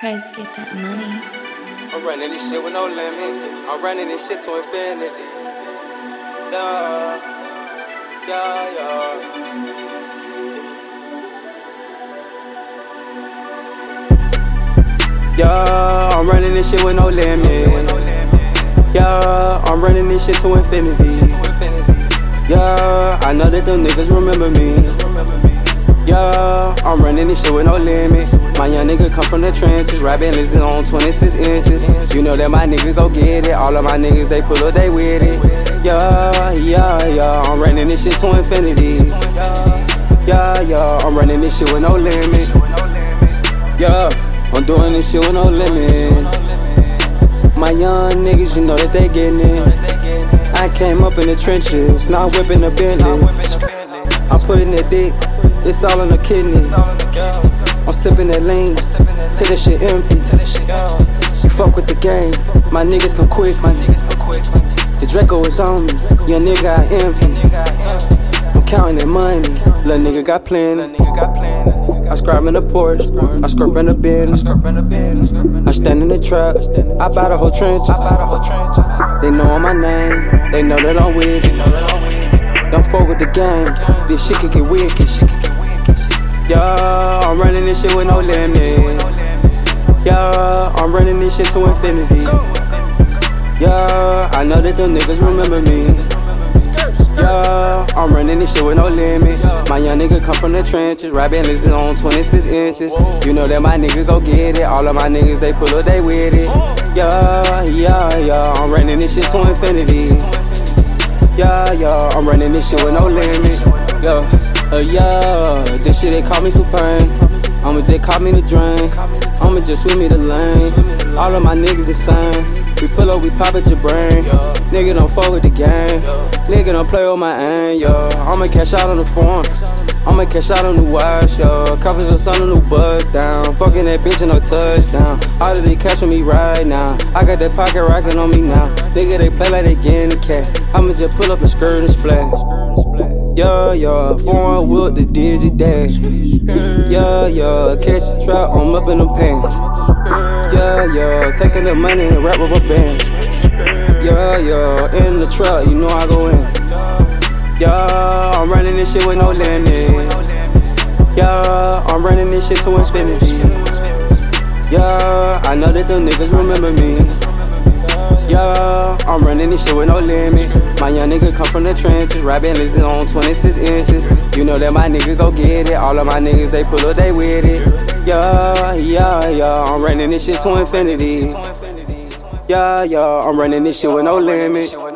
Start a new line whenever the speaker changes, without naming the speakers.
Price get that money.
I'm running this shit with no limit. I'm running this shit to infinity. Yeah, yeah, yeah. Yeah, I'm running this shit with no limit. Yeah, I'm running this shit to infinity. Yeah, I know that them niggas remember me. Yeah, I'm running this shit with no limit. My young nigga come from the trenches, rapping listen on 26 inches. You know that my nigga go get it. All of my niggas, they pull up, they with it. Yeah, yeah, yeah, I'm running this shit to infinity. Yeah, yeah, I'm running this shit with no limit. Yeah, I'm doing this shit with no limit. My young niggas, you know that they getting it. I came up in the trenches, now I'm whipping a Bentley. I'm putting that dick, it's all in the kidneys. I'm sipping that lean, till that shit empty. You fuck with the game, my niggas come quick. The Draco is on me, your nigga I empty. I'm counting that money, little nigga got plenty. I scribe in the Porsche, I scribe in the Benz. I stand in the trap, I buy the whole trench. They know my name, they know that I'm with it. Don't fuck with the gang, this shit can get wicked. Yeah, I'm running this shit with no limit. Yeah, I'm running this shit to infinity. Yeah, I know that them niggas remember me. Yeah, I'm running this shit with no limit. My young nigga come from the trenches, rapping listen on 26 inches. You know that my nigga go get it. All of my niggas, they pull up, they with it. Yeah, yeah, yeah, I'm running this shit to infinity. Yeah, yeah, I'm running this shit with no limit. Yeah, this shit they call me Supreme. I'ma just call me the drain. I'ma just swim me the lane. All of my niggas insane. We pull up, we pop at your brain. Nigga don't fuck with the game. Nigga don't play with my aim, yo. I'ma cash out on the phone. I'ma cash out on the watch, yo. Coppers the sun on the buzz down. Fucking that bitch and no touchdown. All of they cash on me right now. I got that pocket rockin' on me now. Nigga, they play like they getting the cat. I'ma just pull up and skirt and splash. Yeah, yeah, foreign wheel, the digit dash. Yeah, yeah, catch the trap, I'm up in them pants. Yeah, yeah, taking the money and rap with a band. Yeah, yeah, in the truck, you know I go in. Yeah, I'm running this shit with no limit. Yeah, I'm running this shit to infinity. Yeah, I know that them niggas remember me. Yeah, I'm running this shit with no limit. My young nigga come from the trenches, rapping listen on 26 inches. You know that my nigga go get it. All of my niggas, they pull up, they with it. Yeah, yeah, yeah, I'm running this shit to infinity. Yeah, yeah, I'm running this shit with no limit.